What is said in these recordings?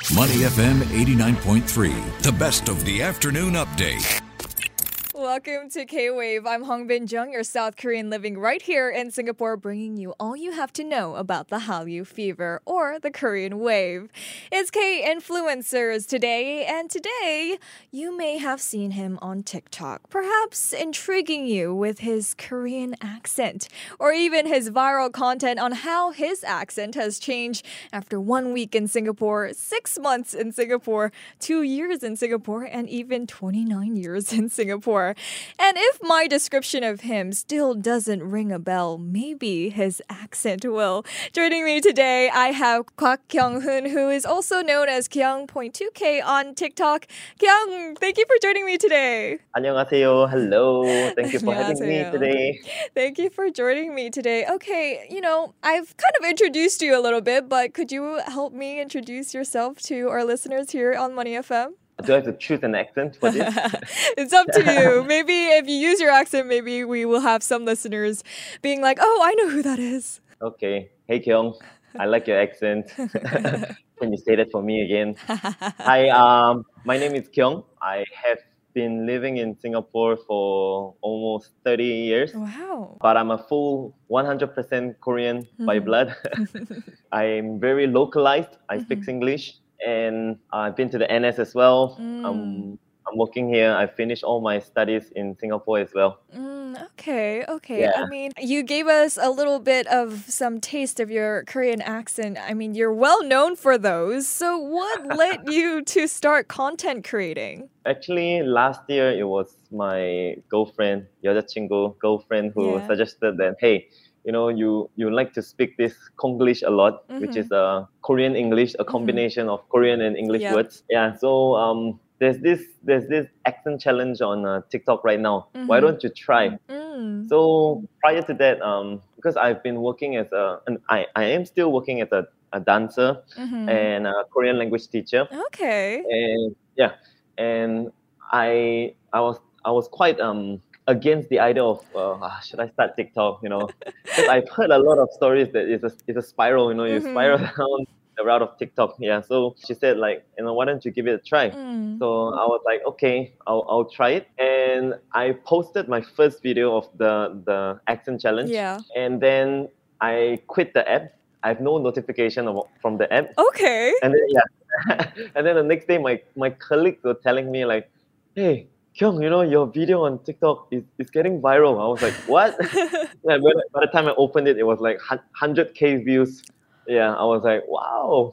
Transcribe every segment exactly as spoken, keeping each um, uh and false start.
Money F M eighty-nine point three, the best of the afternoon update. Welcome to K-Wave. I'm Hong Bin Jung, your South Korean living right here in Singapore, bringing you all you have to know about the Hallyu fever or the Korean wave. It's K-Influencers today, and today you may have seen him on TikTok, perhaps intriguing you with his Korean accent, or even his viral content on how his accent has changed after one week in Singapore, six months in Singapore, two years in Singapore, and even twenty-nine years in Singapore. And if my description of him still doesn't ring a bell, maybe his accent will. Joining me today, I have Kwak Kyung-hoon, who is also known as Kyung point two K on TikTok. Kyung, thank you for joining me today. 안녕하세요. Hello. Thank you for having me 안녕하세요. today. Thank you for joining me today. Okay, you know, I've kind of introduced you a little bit, but could you help me introduce yourself to our listeners here on Money F M? Do I have to choose an accent for this? It's up to you. Maybe if you use your accent, maybe we will have some listeners being like, oh, I know who that is. Okay. Hey, Kyung. I like your accent. Can you say that for me again? Hi, um, my name is Kyung. I have been living in Singapore for almost thirty years. Wow. But I'm a full one hundred percent Korean mm-hmm. by blood. I'm very localized. I mm-hmm. speak English. And I've been to the N S as well. Mm. Um, I'm working here. I finished all my studies in Singapore as well. Mm, okay, okay. Yeah. I mean, you gave us a little bit of some taste of your Korean accent. I mean, you're well known for those. So what led you to start content creating? Actually, last year it was my girlfriend, 여자친구 girlfriend, who yeah. suggested that, hey, you know, you, you like to speak this Konglish a lot, mm-hmm. which is a Korean English, a combination mm-hmm. of Korean and English yep. words. Yeah, so um, there's this there's this accent challenge on uh, TikTok right now. Mm-hmm. Why don't you try? Mm-hmm. So prior to that, um, because I've been working as a, and I, I am still working as a, a dancer mm-hmm. and a Korean language teacher. Okay. And yeah, and I I was I was quite um. against the idea of uh, should I start TikTok, you know, because I've heard a lot of stories that it's a, it's a spiral, you know, you mm-hmm. spiral down the route of TikTok. Yeah, so she said like, you know, why don't you give it a try? Mm. So I was like, okay, I'll I'll try it. And I posted my first video of the, the accent challenge. Yeah. And then I quit the app. I have no notification of, from the app. Okay. And then, yeah. And then the next day, my, my colleagues were telling me like, hey, Kyung, you know, your video on TikTok is, is getting viral. I was like, what? Yeah, by, the, by the time I opened it, it was like one hundred K views. Yeah, I was like, wow.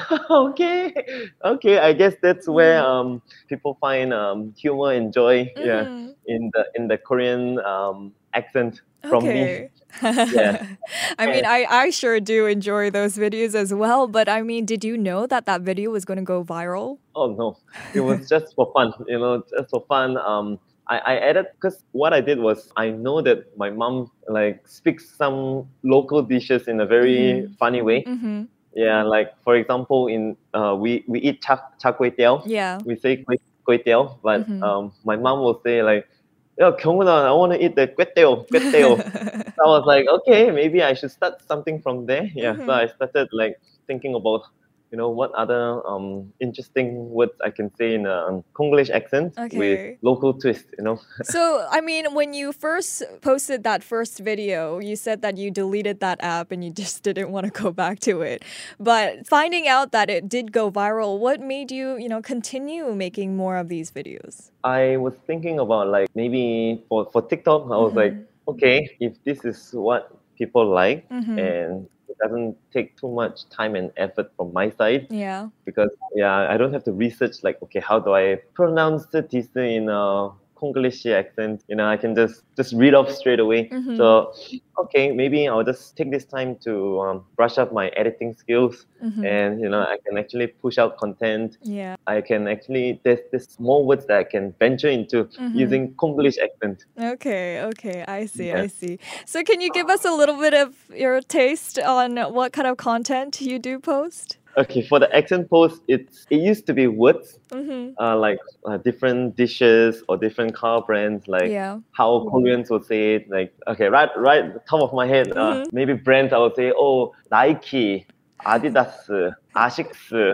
okay. Okay, I guess that's where um people find um humor and joy mm-hmm. yeah, in the in the Korean um accent from okay. me. Yeah. I mean, I, I sure do enjoy those videos as well. But I mean, did you know that that video was going to go viral? Oh, no. It was just for fun, you know, just for fun. Um, I, I added, because what I did was I know that my mom like speaks some local dishes in a very mm-hmm. funny way. Mm-hmm. Yeah, like for example, in uh, we, we eat char, char kway teow. Yeah. We say kway, kway teow, but mm-hmm. um, my mom will say like, yo, Kyung-hoon, I want to eat the kway teow, kway teow. I was like, okay, maybe I should start something from there. Yeah, mm-hmm. so I started like thinking about, you know, what other um interesting words I can say in a um, Konglish accent okay. with local twist, you know. So, I mean, when you first posted that first video, you said that you deleted that app and you just didn't want to go back to it. But finding out that it did go viral, what made you, you know, continue making more of these videos? I was thinking about like maybe for, for TikTok, I was mm-hmm. like, okay, if this is what people like mm-hmm. and it doesn't take too much time and effort from my side. Yeah. Because yeah, I don't have to research like, okay, how do I pronounce the T C in a Konglish accent? You know, I can just just read off straight away. Mm-hmm. So okay, maybe I'll just take this time to um, brush up my editing skills, mm-hmm. and you know, I can actually push out content. Yeah. I can actually there's there's more words that I can venture into mm-hmm. using Konglish accent. Okay, okay, I see, yeah. I see. So can you give us a little bit of your taste on what kind of content you do post? Okay, for the accent post, it's it used to be words, mm-hmm. uh, like uh, different dishes or different car brands, like yeah. how mm-hmm. Koreans would say it. Like, okay, right, right, at the top of my head, mm-hmm. uh, maybe brands I would say, oh, Nike, Adidas, Asics,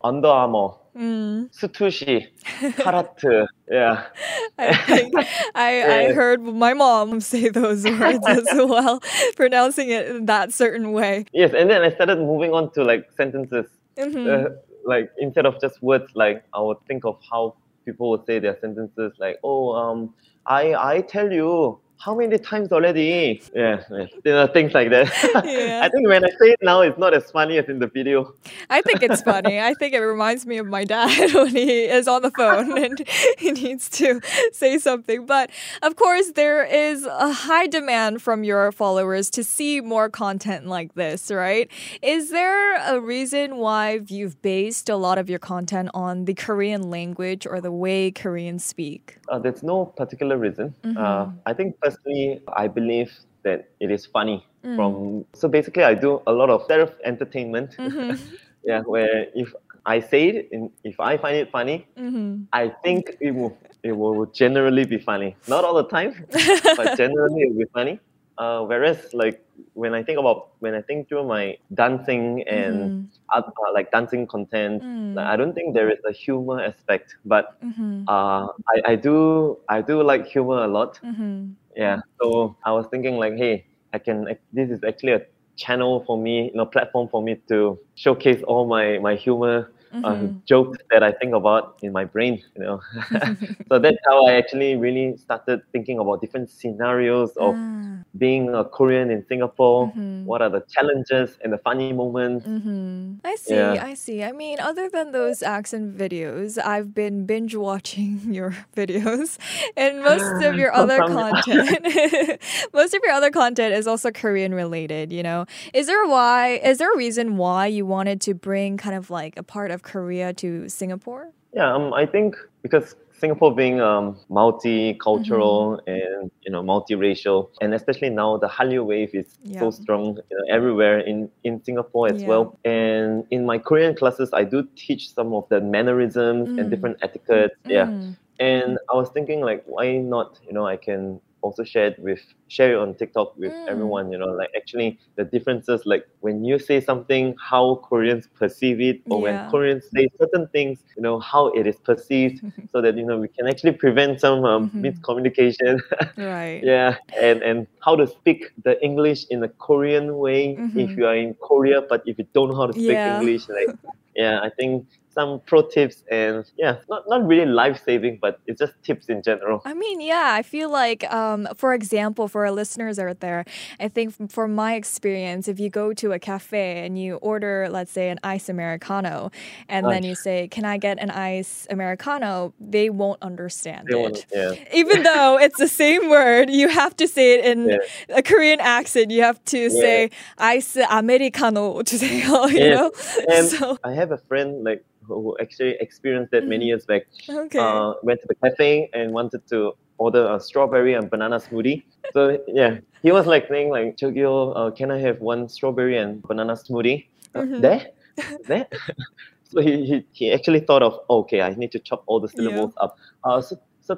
Under Armour, Mm. Sutushi, Karate. Yeah. I think I, I Yeah. heard my mom say those words as well, pronouncing it in that certain way. Yes, and then I started moving on to like sentences. Mm-hmm. Uh, like instead of just words, like I would think of how people would say their sentences, like, "Oh, um, I I tell you how many times already." Yeah, yeah. You know, things like that. Yeah. I think when I say it now, it's not as funny as in the video. I think it's funny. I think it reminds me of my dad when he is on the phone and he needs to say something. But of course, there is a high demand from your followers to see more content like this, right? Is there a reason why you've based a lot of your content on the Korean language or the way Koreans speak? Uh, there's no particular reason. Mm-hmm. Uh, I think personally, I believe that it is funny. Mm. From so basically, I do a lot of self entertainment. Mm-hmm. Yeah, where if I say it, in, if I find it funny, Mm-hmm. I think it will it will generally be funny. Not all the time, but generally it will be funny. Uh, whereas like when I think about when I think through my dancing and Mm-hmm. oth- uh, like dancing content, Mm. like, I don't think there is a humor aspect, but Mm-hmm. uh, I, I do I do like humor a lot. Mm-hmm. Yeah, so I was thinking like, hey, I can. This is actually a channel for me, you know, platform for me to showcase all my my humor uh, Mm-hmm. jokes that I think about in my brain, you know. So that's how I actually really started thinking about different scenarios of Ah. being a Korean in Singapore. Mhm. What are the challenges and the funny moments? Mm-hmm. I see, Yeah. I see. I mean, other than those accent videos, I've been binge watching your videos, and most of your other content, most of your other content is also Korean related. You know, is there why? Is there a reason why you wanted to bring kind of like a part of Korea to Singapore? Yeah, um, I think because Singapore being um, multicultural and you know multiracial, and especially now the Hallyu wave is Yeah. so strong you know, everywhere in, in Singapore as Yeah. well. And in my Korean classes, I do teach some of the mannerisms Mm. and different etiquettes. Yeah, Mm. and I was thinking like, why not? You know, I can also share it with share it on TikTok with Mm. everyone. You know, like actually the differences, like when you say something, how Koreans perceive it, or Yeah. when Koreans say certain things, you know, how it is perceived, so that you know we can actually prevent some um, Mhm. miscommunication. Right. Yeah, and and how to speak the English in a Korean way if Mhm. you are in Korea, but if you don't know how to speak Yeah. English, like yeah, I think some pro tips and yeah, not not really life saving, but it's just tips in general. I mean, yeah, I feel like, um, for example, for our listeners out there, I think f- from my experience, if you go to a cafe and you order, let's say, an ice Americano, and then Gosh, you say, "Can I get an ice Americano?" They won't understand they want it. yeah, Even though it's the same word, you have to say it in yeah, a Korean accent. You have to yeah. say ice Americano 주세요, you Yes, know? and So, I have a friend like who who actually experienced that many mhm. years back. Okay. Uh, went to the cafe and wanted to order a strawberry and banana smoothie. So yeah, he was like saying like, "저기요, uh, can I have one strawberry and banana smoothie?" Uh, Mhm. there, there. So he, he he actually thought of, okay, I need to chop all the Yeah. syllables up. Uh, s-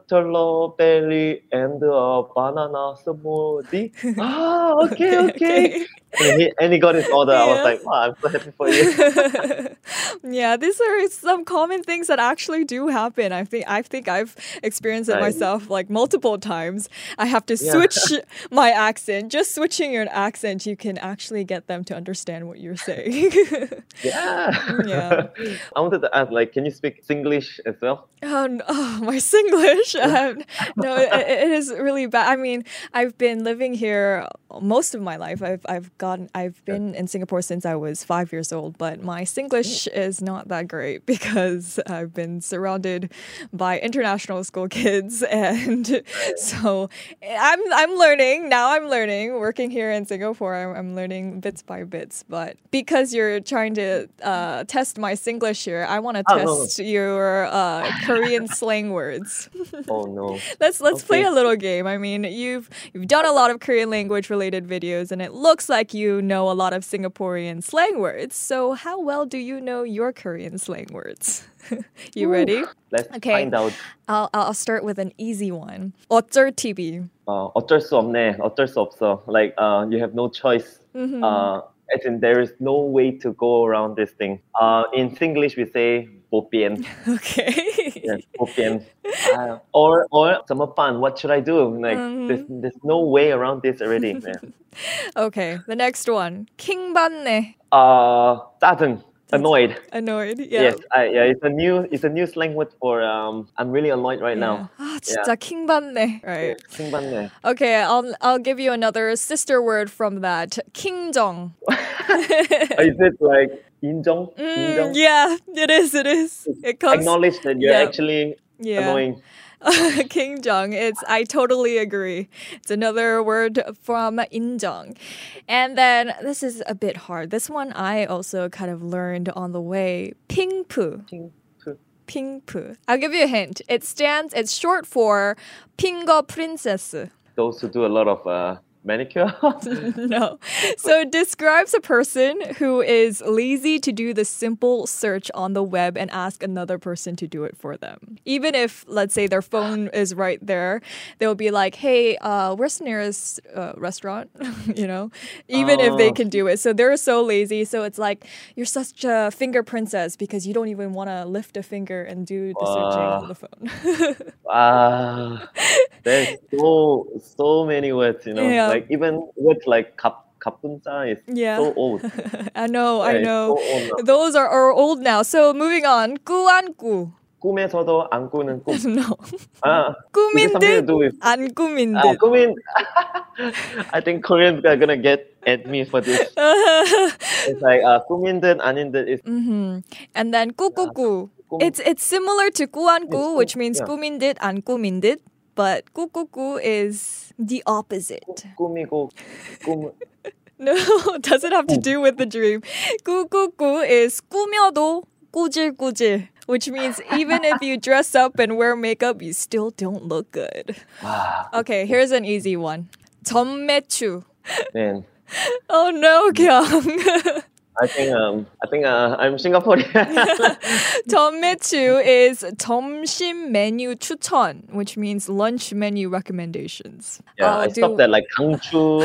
strawberry and uh, banana smoothie. Ah, okay, Okay, okay. okay. And he and he got his order. I was Yeah. like, wow, I'm so happy for you. Yeah, these are some common things that actually do happen. I think I think I've experienced it Right. myself like multiple times. I have to Yeah. switch my accent. Just switching your accent, you can actually get them to understand what you're saying. Yeah. Yeah. I wanted to ask, like, can you speak Singlish as well? Oh, no, oh, my Singlish. Um, no, it, it is really bad. I mean, I've been living here most of my life. I've I've gotten I've been in Singapore since I was five years old, but my Singlish is not that great because I've been surrounded by international school kids, and so I'm I'm learning now. I'm learning working here in Singapore. I'm, I'm learning bits by bits, but because you're trying to uh, test my Singlish here, I want to Oh, no, no. test your uh, Korean slang words. Oh no. Let's let's play Okay. a little game. I mean, you've you've done a lot of Korean language related videos, and it looks like you know a lot of Singaporean slang words. So, how well do you know your Korean slang words? You ready? Let's Okay. find out. I'll I'll start with an easy one. 어쩔 티비. Uh, 어쩔 수 없네. 어쩔 수 없어. Like, uh, you have no choice. Mhm. Uh, As in, there is no way to go around this thing. Uh, in Singlish, we say bo pian. Okay. Yes, bo pian. Uh, or or 怎么办? What should I do? Like Mhm. there's there's no way around this already. Yeah. Okay, the next one. 킹받네. Uh, 짜증. Annoyed. Annoyed. Yeah. Yes, I, yeah, it's a new it's a new slang word for um I'm really annoyed right now. 아, 진짜 킹받네. Right. 킹받네. Okay, I'll I'll give you another sister word from that. 킹정. Is it like 인정? Mm, 인정? yeah, it is. It is. It comes. Acknowledge that you're yeah. actually Yeah. annoying. King Jong. It's I totally agree. It's another word from 인정. And then this is a bit hard. This one I also kind of learned on the way. 핑프. 핑프. 핑프. I'll give you a hint. It stands. It's short for 핑거 프린세스. Those who do a lot of uh, manicure. No. So it describes a person who is lazy to do the simple search on the web and ask another person to do it for them. Even if, let's say, their phone is right there, they'll be like, hey, uh, where's the nearest uh, restaurant? You know, even if they Oh. can do it. So they're so lazy. So it's like, you're such a finger princess because you don't even want to lift a finger and do the searching Wow. on the phone. Ah, there's so so many words, you know. Yeah. Like even words like 갑 갑분자 is Yeah. so old. I know, I Yeah, it's know. so old now. Those are, are old now. So moving on. 꾸안꾸. 꿈에서도 안 꾸는 꿈. No. Ah, is it 꾸민 something to 듯, do with 안 꾸민 ah, 듯. 꾸민? I think Koreans are gonna get at me for this. It's like uh, 꾸민 듯 아닌 듯 is Mhm. And then 꾸꾸꾸. 꿈- It's it's similar to 꾸안꾸, It's which 꿈- means yeah. 꾸민 듯, 안 꾸민 듯. But 꾸꾸꾸 is the opposite. 꿈이고 꿈. No, doesn't have to do with the dream. 꾸꾸꾸 is 꾸며도 꾸질꾸질, which means even if you dress up and wear makeup, you still don't look good. Ah, Okay, here's an easy one. 전매추. man. Oh no, Kyung. I think um I think uh, I'm Singaporean. 전매추 is 점심 메뉴 추천, which means lunch menu recommendations. Yeah, I'll I do stopped at like 강추,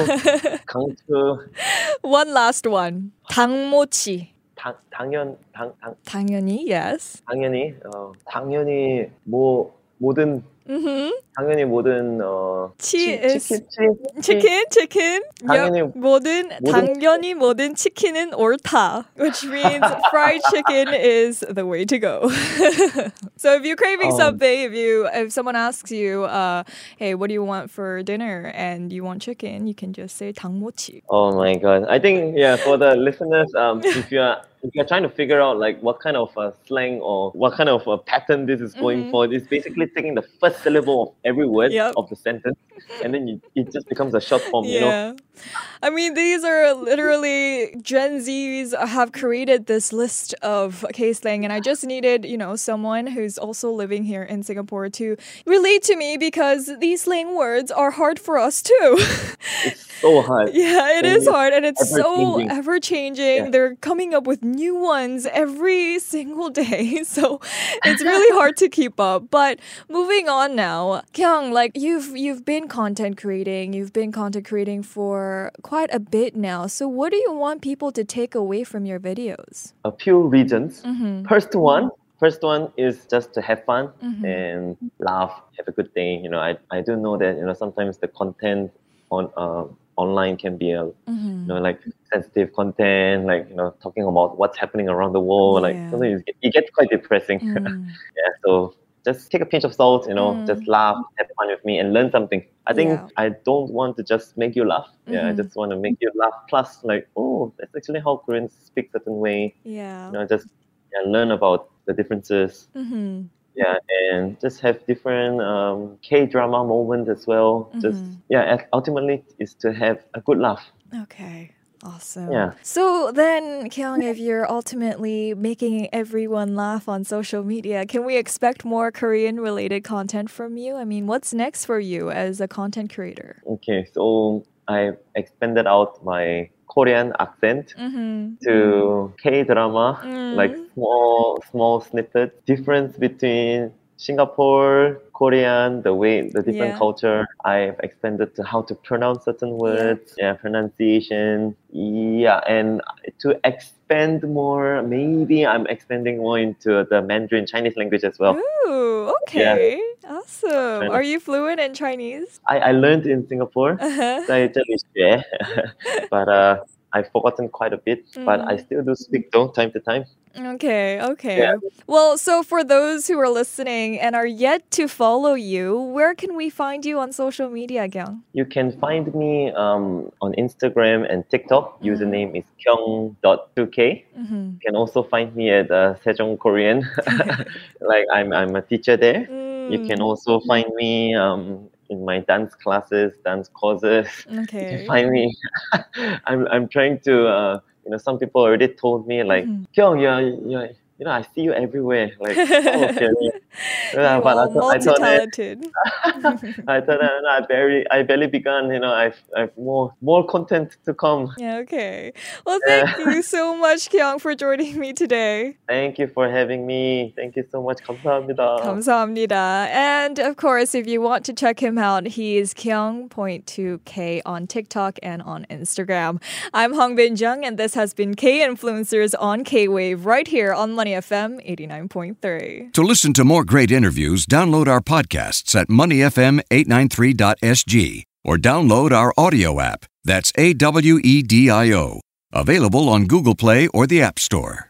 강추. one last one. 당모치. 당 당연 당 당 당연히, yes. 당연히 어 당연히 뭐 모든 Mm-hmm. 당연히 모든 어 치 치- is 치킨 치 chicken, chicken. 당연히 Yep. 모든, 모든- 당연히 모든 치킨은 옳다, which means fried chicken is the way to go. So if you're craving Um, something, if you if someone asks you, uh, hey, what do you want for dinner, and you want chicken, you can just say 당모치. Oh my god! I think yeah, for the listeners, um, if you're if you're trying to figure out like what kind of uh, slang or what kind of uh, pattern this is going for, it's basically taking the first syllable of every word Yep. of the sentence, and then you, it just becomes a short form. You know. Yeah. I mean, these are literally Gen Zs have created this list of K slang, and I just needed, you know, someone who's also living here in Singapore to relate to me because these slang words are hard for us too. It's so hard. Yeah, it is hard, and it's so Ever-changing. ever changing. Yeah. They're coming up with new ones every single day, so it's really hard to keep up. But moving on now, Kyung, like you've you've been content creating, you've been content creating for quite a bit now. So what do you want people to take away from your videos? A few reasons. Mm-hmm. First one, first one is just to have fun Mhm. and laugh, have a good day. You know, I I do know that you know sometimes the content on uh, online can be a Mm-hmm. you know like sensitive content, like you know talking about what's happening around the world. Like Yeah. sometimes it get- it gets quite depressing. Mm. Yeah, so just take a pinch of salt. You know, Mm. just laugh, have fun with me, and learn something. I think Yeah. I don't want to just make you laugh. Yeah, I Mhm. just want to make you laugh. Plus, like, oh, that's actually how Koreans speak certain way. Yeah. You know, just yeah, learn about the differences. Mm-hmm. Yeah, and just have different um, K drama moments as well. Just Mhm. yeah, and ultimately is to have a good laugh. Okay. Awesome. Yeah. So then, Kyung, if you're ultimately making everyone laugh on social media, can we expect more Korean related content from you? I mean, what's next for you as a content creator? Okay, so I expanded out my Korean accent Mm-hmm. to K drama, Mm. like small small snippets. Difference between Singapore, Korean, the way, the different Yeah. culture. I've expanded to how to pronounce certain words, yeah, pronunciation, yeah, and to expand more, maybe I'm expanding more into the Mandarin Chinese language as well. Ooh, Yeah. okay. Awesome. Kind of. Are you fluent in Chinese? I, I learned in Singapore, Uh-huh. 在这里学, but uh, I've forgotten quite a bit, but I Mm. still do speak though, time to time. Okay, okay. Yeah. Well, so for those who are listening and are yet to follow you, where can we find you on social media, Kyung? You can find me um, on Instagram and TikTok. Username is kyung dot two k. Mm-hmm. You can also find me at uh, Sejong Korean. Like I'm, I'm a teacher there. You can also find me um, in my dance classes, dance courses. Okay. You can find me. I'm, I'm trying to, uh, you know, some people already told me like, Mhm. Kyung, you're, you're, you know, I see you everywhere. Like, oh, okay. Yeah, You but I are thought, I thought that, multi-talented. I thought that I barely, I barely begun. You know, I've, I've more, more content to come. Yeah, okay. Well, thank Yeah. you so much, Kyung, for joining me today. Thank you for having me. Thank you so much. 감사합니다. 감사합니다. And of course, if you want to check him out, he is kyung point two k on TikTok and on Instagram. I'm Hongbin Jung, and this has been K-Influencers on K-Wave right here on Money F M eighty-nine point three. To listen to more great interviews, download our podcasts at money f m eight ninety-three dot s g or download our audio app. That's A W E D I O. Available on Google Play or the App Store.